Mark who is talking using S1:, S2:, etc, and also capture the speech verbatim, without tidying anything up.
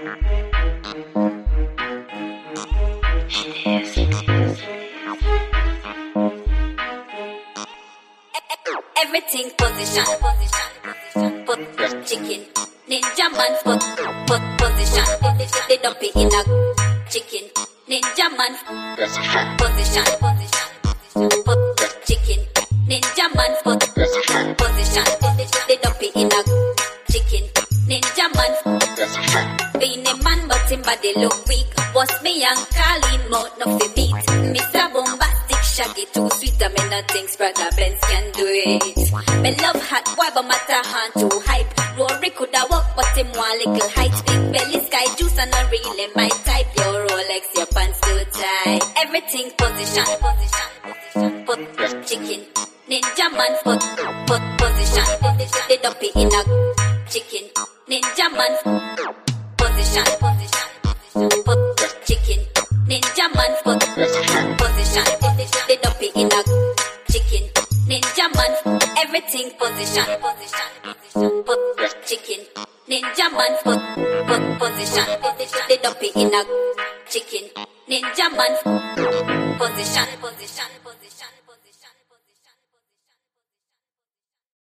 S1: Everything position, position, position, put chicken. Ninja man put, put position. They dump it in a chicken. Ninja man position, position, position, put chicken. Ninja man put position. They dump it in a chicken. Ninja man being a man but him body look weak. Was me young calling mouth no fi beat. Mister Bombastic Shaggy too sweet. I mean nothing Spragga Benz can do it. Me love hot boy but matter hand too hype. Rory coulda walk but him one little height. Big belly sky juice and not really my type. Your Rolex your pants too tight. Everything position, position, position. Put chicken. Ninja man put, put position. They dump it in a chicken. Ninja man position, position, position. Put chicken. Ninja man put position. They dump it in a chicken. Ninja man everything position, position, position. Put chicken. Ninja man put, put position. They dump it in a chicken. Ninja man position, position.